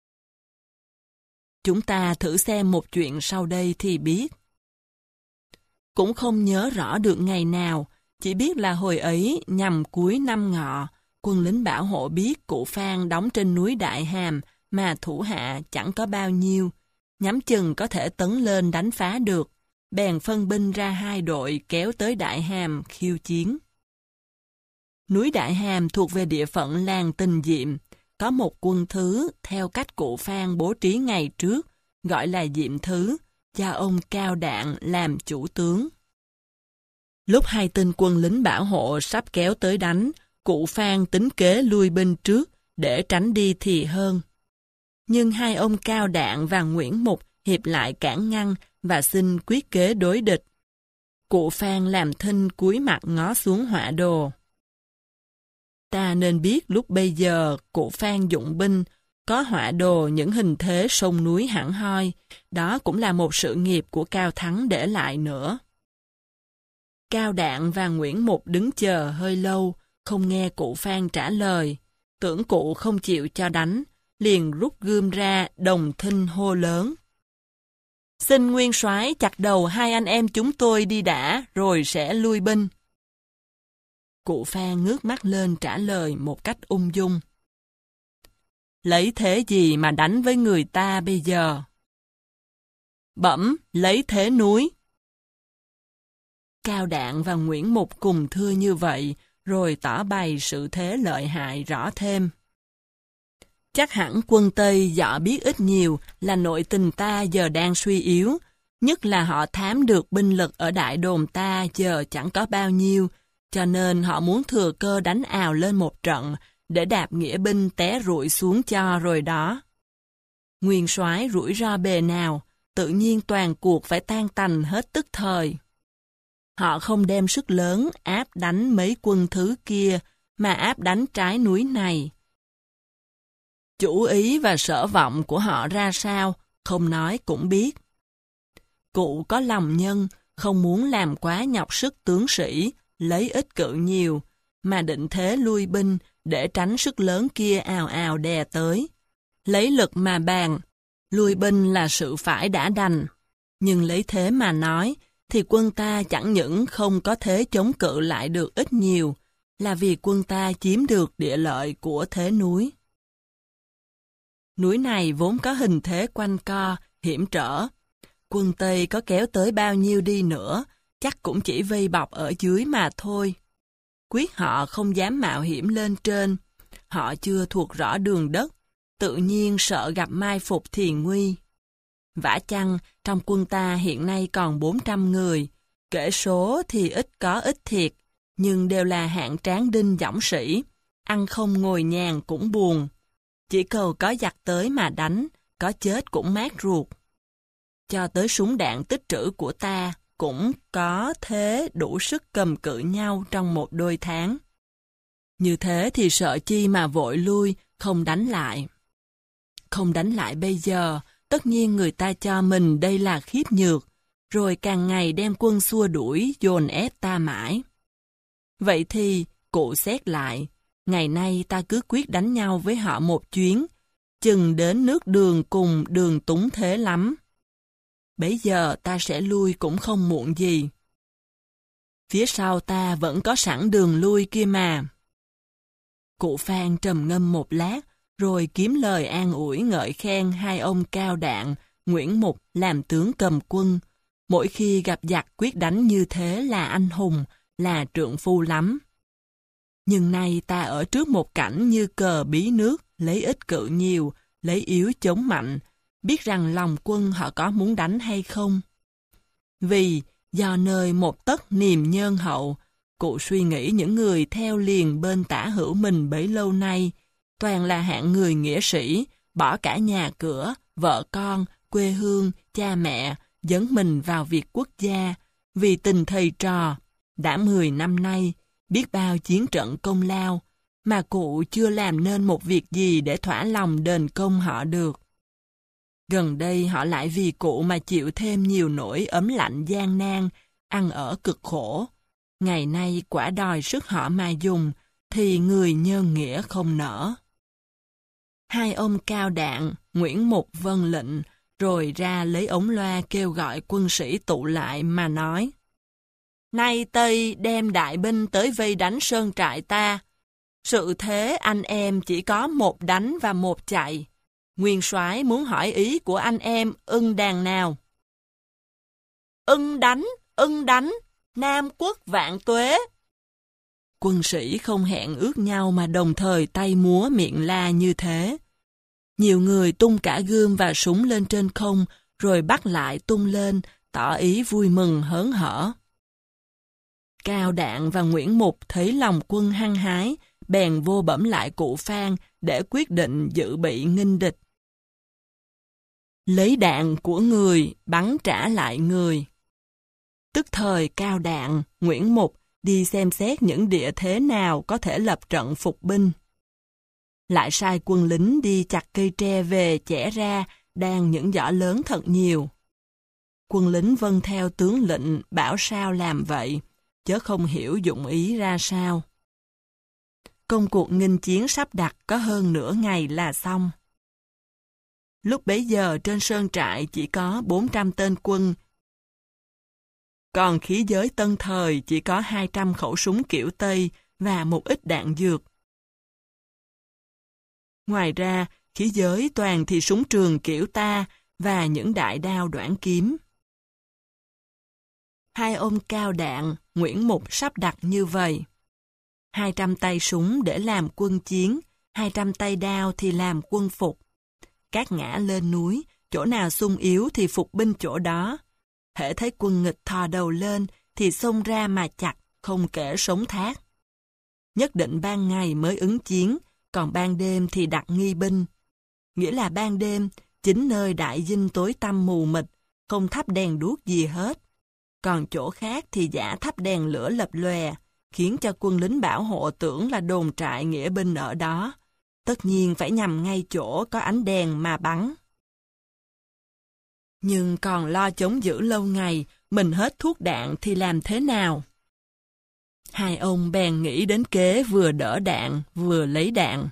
Chúng ta thử xem một chuyện sau đây thì biết. Cũng không nhớ rõ được ngày nào, chỉ biết là hồi ấy nhằm cuối năm Ngọ, quân lính bảo hộ biết cụ Phan đóng trên núi Đại Hàm mà thủ hạ chẳng có bao nhiêu, nhắm chừng có thể tấn lên đánh phá được, bèn phân binh ra hai đội kéo tới Đại Hàm khiêu chiến. Núi Đại Hàm thuộc về địa phận làng Tình Diệm, có một quân thứ theo cách cụ Phan bố trí ngày trước, gọi là Diệm Thứ, do ông Cao Đạn làm chủ tướng. Lúc hai tên quân lính bảo hộ sắp kéo tới đánh, cụ Phan tính kế lui binh trước để tránh đi thì hơn. Nhưng hai ông Cao Đạn và Nguyễn Mục hiệp lại cản ngăn và xin quyết kế đối địch. Cụ Phan làm thinh cúi mặt ngó xuống họa đồ. Ta nên biết lúc bây giờ cụ Phan dụng binh, có họa đồ những hình thế sông núi hẳn hoi, đó cũng là một sự nghiệp của Cao Thắng để lại nữa. Cao Đạn và Nguyễn Mục đứng chờ hơi lâu, không nghe cụ Phan trả lời. Tưởng cụ không chịu cho đánh, liền rút gươm ra đồng thinh hô lớn. Xin nguyên soái chặt đầu hai anh em chúng tôi đi đã, rồi sẽ lui binh. Cụ Phan ngước mắt lên trả lời một cách ung dung. Lấy thế gì mà đánh với người ta bây giờ? Bẩm, lấy thế núi. Cao Đạn và Nguyễn Mục cùng thưa như vậy, rồi tỏ bày sự thế lợi hại rõ thêm. Chắc hẳn quân Tây dọ biết ít nhiều là nội tình ta giờ đang suy yếu, nhất là họ thám được binh lực ở đại đồn ta giờ chẳng có bao nhiêu, cho nên họ muốn thừa cơ đánh ào lên một trận, để đạp nghĩa binh té rụi xuống cho rồi đó. Nguyên soái rủi ro bề nào, tự nhiên toàn cuộc phải tan tành hết tức thời. Họ không đem sức lớn áp đánh mấy quân thứ kia, mà áp đánh trái núi này. Chủ ý và sở vọng của họ ra sao, không nói cũng biết. Cụ có lòng nhân, không muốn làm quá nhọc sức tướng sĩ, lấy ít cự nhiều, mà định thế lui binh để tránh sức lớn kia ào ào đè tới. Lấy lực mà bàn, lui binh là sự phải đã đành. Nhưng lấy thế mà nói, thì quân ta chẳng những không có thế chống cự lại được ít nhiều, là vì quân ta chiếm được địa lợi của thế núi. Núi này vốn có hình thế quanh co, hiểm trở. Quân Tây có kéo tới bao nhiêu đi nữa, chắc cũng chỉ vây bọc ở dưới mà thôi. Quyết họ không dám mạo hiểm lên trên, họ chưa thuộc rõ đường đất, tự nhiên sợ gặp mai phục thì nguy. Vả chăng, trong quân ta hiện nay còn bốn trăm người, kể số thì ít có ít thiệt, nhưng đều là hạng tráng đinh dõng sĩ, ăn không ngồi nhàn cũng buồn. Chỉ cầu có giặc tới mà đánh, có chết cũng mát ruột. Cho tới súng đạn tích trữ của ta cũng có thế đủ sức cầm cự nhau trong một đôi tháng. Như thế thì sợ chi mà vội lui, không đánh lại. Không đánh lại bây giờ, tất nhiên người ta cho mình đây là khiếp nhược, rồi càng ngày đem quân xua đuổi, dồn ép ta mãi. Vậy thì, cụ xét lại, ngày nay ta cứ quyết đánh nhau với họ một chuyến, chừng đến nước Đường cùng Đường túng thế lắm. Bấy giờ ta sẽ lui cũng không muộn gì. Phía sau ta vẫn có sẵn đường lui kia mà. Cụ Phan trầm ngâm một lát, rồi kiếm lời an ủi ngợi khen hai ông Cao Đạn, Nguyễn Mục làm tướng cầm quân. Mỗi khi gặp giặc quyết đánh như thế là anh hùng, là trượng phu lắm. Nhưng nay ta ở trước một cảnh như cờ bí nước, lấy ít cự nhiều, lấy yếu chống mạnh, biết rằng lòng quân họ có muốn đánh hay không. Vì, do nơi một tấc niềm nhân hậu, cụ suy nghĩ những người theo liền bên tả hữu mình bấy lâu nay, toàn là hạng người nghĩa sĩ, bỏ cả nhà cửa, vợ con, quê hương, cha mẹ, dấn mình vào việc quốc gia, vì tình thầy trò. Đã mười năm nay, biết bao chiến trận công lao, mà cụ chưa làm nên một việc gì để thỏa lòng đền công họ được. Gần đây họ lại vì cụ mà chịu thêm nhiều nỗi ấm lạnh gian nan, ăn ở cực khổ. Ngày nay quả đòi sức họ mà dùng, thì người nhân nghĩa không nỡ. Hai ông Cao Đạn, Nguyễn Mục vâng lệnh, rồi ra lấy ống loa kêu gọi quân sĩ tụ lại mà nói. Nay Tây đem đại binh tới vây đánh sơn trại ta. Sự thế anh em chỉ có một đánh và một chạy. Nguyên soái muốn hỏi ý của anh em ưng đàn nào? Ưng đánh, ưng đánh, Nam quốc vạn tuế. Quân sĩ không hẹn ước nhau mà đồng thời tay múa miệng la như thế. Nhiều người tung cả gươm và súng lên trên không, rồi bắt lại tung lên, tỏ ý vui mừng hớn hở. Cao Đạn và Nguyễn Mục thấy lòng quân hăng hái, bèn vô bẩm lại cụ Phan để quyết định dự bị nghênh địch. Lấy đạn của người, bắn trả lại người. Tức thời Cao Đạn, Nguyễn Mục đi xem xét những địa thế nào có thể lập trận phục binh. Lại sai quân lính đi chặt cây tre về chẻ ra, đan những giỏ lớn thật nhiều. Quân lính vâng theo tướng lệnh bảo sao làm vậy, chớ không hiểu dụng ý ra sao. Công cuộc nghênh chiến sắp đặt có hơn nửa ngày là xong. Lúc bấy giờ trên sơn trại chỉ có bốn trăm tên quân, còn khí giới tân thời chỉ có hai trăm khẩu súng kiểu Tây và một ít đạn dược. Ngoài ra, khí giới toàn thì súng trường kiểu ta và những đại đao đoản kiếm. Hai ôm cao đạn, Nguyễn Mục sắp đặt như vậy. hai trăm tay súng để làm quân chiến, hai trăm tay đao thì làm quân phục. Các ngã lên núi, chỗ nào sung yếu thì phục binh chỗ đó. Hễ thấy quân nghịch thò đầu lên thì xông ra mà chặt, không kể sống thác. Nhất định ban ngày mới ứng chiến, còn ban đêm thì đặt nghi binh. Nghĩa là ban đêm, chính nơi đại dinh tối tăm mù mịt, không thắp đèn đuốc gì hết. Còn chỗ khác thì giả thắp đèn lửa lập lòe, khiến cho quân lính bảo hộ tưởng là đồn trại nghĩa binh ở đó. Tất nhiên phải nhằm ngay chỗ có ánh đèn mà bắn. Nhưng còn lo chống giữ lâu ngày, mình hết thuốc đạn thì làm thế nào? Hai ông bèn nghĩ đến kế vừa đỡ đạn, vừa lấy đạn.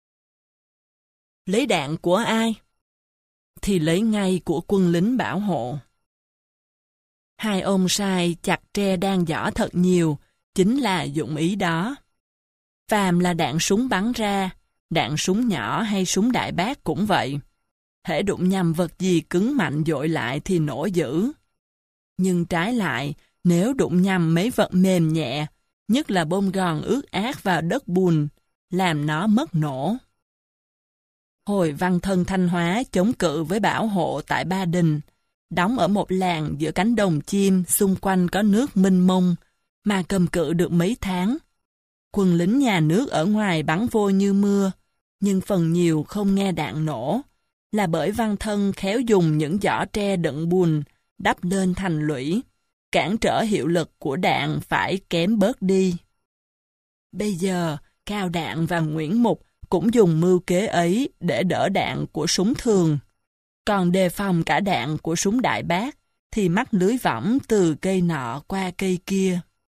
Lấy đạn của ai? Thì lấy ngay của quân lính bảo hộ. Hai ông sai chặt tre đan giỏ thật nhiều, chính là dụng ý đó. Phàm là đạn súng bắn ra, đạn súng nhỏ hay súng đại bác cũng vậy. Hễ đụng nhầm vật gì cứng mạnh dội lại thì nổ dữ. Nhưng trái lại, nếu đụng nhầm mấy vật mềm nhẹ, nhất là bông gòn ướt át vào đất bùn, làm nó mất nổ. Hồi Văn Thân Thanh Hóa chống cự với bảo hộ tại Ba Đình, đóng ở một làng giữa cánh đồng chim, xung quanh có nước mênh mông, mà cầm cự được mấy tháng. Quân lính nhà nước ở ngoài bắn vô như mưa, nhưng phần nhiều không nghe đạn nổ, là bởi Văn Thân khéo dùng những giỏ tre đựng bùn, đắp lên thành lũy, cản trở hiệu lực của đạn phải kém bớt đi. Bây giờ, Cao Đạn và Nguyễn Mục cũng dùng mưu kế ấy để đỡ đạn của súng thường. Còn đề phòng cả đạn của súng đại bác, thì mắc lưới võng từ cây nọ qua cây kia.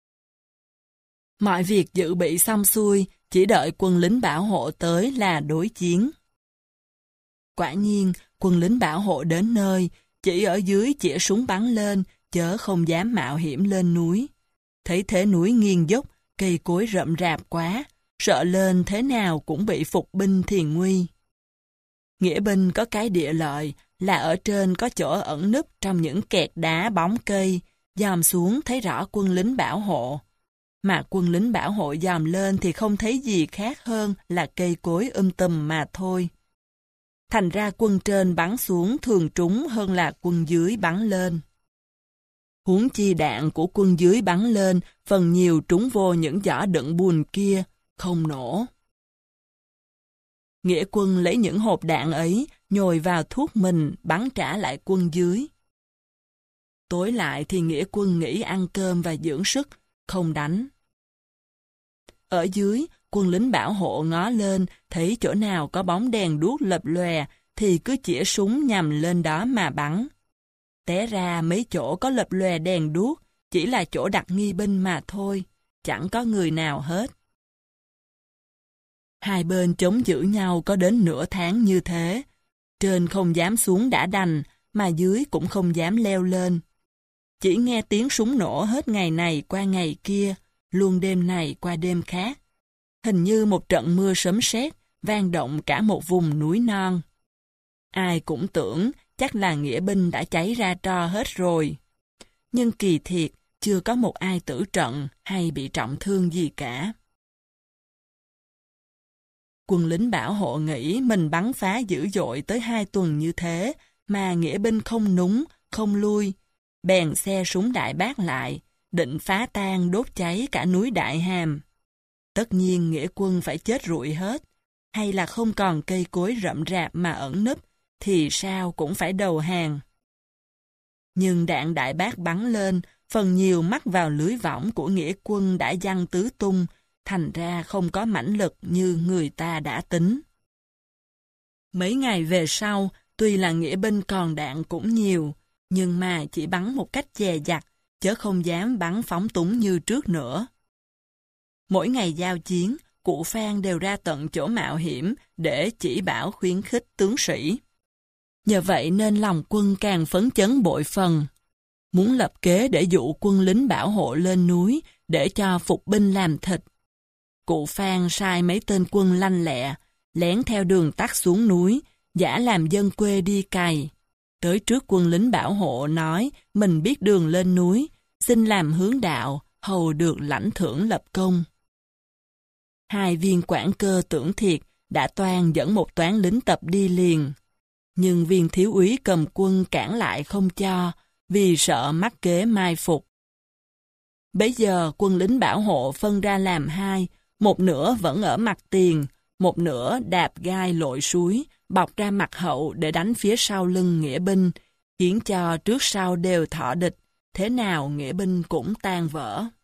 Mọi việc dự bị xong xuôi, chỉ đợi quân lính bảo hộ tới là đối chiến. Quả nhiên, quân lính bảo hộ đến nơi, chỉ ở dưới chĩa súng bắn lên, chớ không dám mạo hiểm lên núi. Thấy thế núi nghiêng dốc, cây cối rậm rạp quá, sợ lên thế nào cũng bị phục binh thì nguy. Nghĩa binh có cái địa lợi là ở trên có chỗ ẩn núp trong những kẹt đá bóng cây, dòm xuống thấy rõ quân lính bảo hộ. Mà quân lính bảo hộ dòm lên thì không thấy gì khác hơn là cây cối um tùm mà thôi. Thành ra quân trên bắn xuống thường trúng hơn là quân dưới bắn lên. Huống chi đạn của quân dưới bắn lên phần nhiều trúng vô những giỏ đựng bùn kia, không nổ. Nghĩa quân lấy những hộp đạn ấy, nhồi vào thuốc mình, bắn trả lại quân dưới. Tối lại thì nghĩa quân nghỉ ăn cơm và dưỡng sức, không đánh. Ở dưới, quân lính bảo hộ ngó lên, thấy chỗ nào có bóng đèn đuốc lập lòe, thì cứ chĩa súng nhằm lên đó mà bắn. Té ra mấy chỗ có lập lòe đèn đuốc, chỉ là chỗ đặt nghi binh mà thôi, chẳng có người nào hết. Hai bên chống giữ nhau có đến nửa tháng như thế. Trên không dám xuống đã đành, mà dưới cũng không dám leo lên. Chỉ nghe tiếng súng nổ hết ngày này qua ngày kia, luôn đêm này qua đêm khác. Hình như một trận mưa sấm sét vang động cả một vùng núi non. Ai cũng tưởng chắc là nghĩa binh đã cháy ra tro hết rồi. Nhưng kỳ thiệt, chưa có một ai tử trận hay bị trọng thương gì cả. Quân lính bảo hộ nghĩ mình bắn phá dữ dội tới hai tuần như thế, mà nghĩa binh không núng, không lui. Bèn xe súng đại bác lại, định phá tan đốt cháy cả núi Đại Hàm. Tất nhiên nghĩa quân phải chết rụi hết, hay là không còn cây cối rậm rạp mà ẩn nấp, thì sao cũng phải đầu hàng. Nhưng đạn đại bác bắn lên, phần nhiều mắc vào lưới võng của nghĩa quân đã giăng tứ tung, thành ra không có mãnh lực như người ta đã tính. Mấy ngày về sau, tuy là nghĩa binh còn đạn cũng nhiều, nhưng mà chỉ bắn một cách dè dặt, chớ không dám bắn phóng túng như trước nữa. Mỗi ngày giao chiến, cụ Phan đều ra tận chỗ mạo hiểm để chỉ bảo khuyến khích tướng sĩ. Nhờ vậy nên lòng quân càng phấn chấn bội phần. Muốn lập kế để dụ quân lính bảo hộ lên núi để cho phục binh làm thịt. Cụ Phan sai mấy tên quân lanh lẹ, lén theo đường tắt xuống núi, giả làm dân quê đi cày. Tới trước quân lính bảo hộ nói mình biết đường lên núi, xin làm hướng đạo, hầu được lãnh thưởng lập công. Hai viên quản cơ tưởng thiệt đã toan dẫn một toán lính tập đi liền. Nhưng viên thiếu úy cầm quân cản lại không cho, vì sợ mắc kế mai phục. Bấy giờ quân lính bảo hộ phân ra làm hai, một nửa vẫn ở mặt tiền, một nửa đạp gai lội suối, bọc ra mặt hậu để đánh phía sau lưng nghĩa binh, khiến cho trước sau đều thọ địch, thế nào nghĩa binh cũng tan vỡ.